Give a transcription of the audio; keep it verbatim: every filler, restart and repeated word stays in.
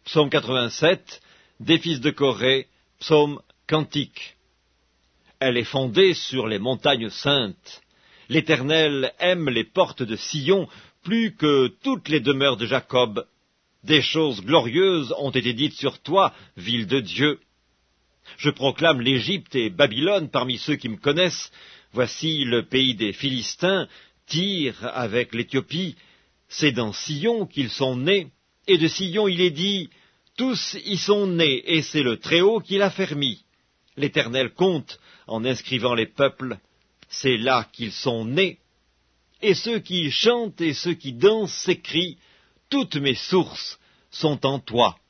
Psaume quatre-vingt-sept, des fils de Corée, psaume cantique. Elle est fondée sur les montagnes saintes. L'Éternel aime les portes de Sion plus que toutes les demeures de Jacob. Des choses glorieuses ont été dites sur toi, ville de Dieu. Je proclame l'Égypte et Babylone parmi ceux qui me connaissent. Voici le pays des Philistins, Tyr avec l'Éthiopie. C'est dans Sion qu'ils sont nés, et de Sion il est dit, tous y sont nés, et c'est le Très-Haut qui l'a fermi. L'Éternel compte en inscrivant les peuples, c'est là qu'ils sont nés. Et ceux qui chantent et ceux qui dansent s'écrient, toutes mes sources sont en toi.